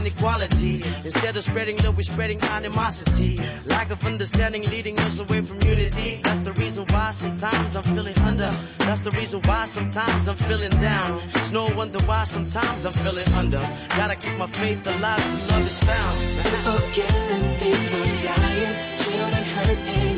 equality. Instead of spreading love, we're spreading animosity. Lack of understanding leading us away from unity. That's the reason why sometimes I'm feeling under. That's the reason why sometimes I'm feeling down. It's no wonder why sometimes I'm feeling under. Gotta keep my faith alive till love is found. People killing, people dying, children hurting.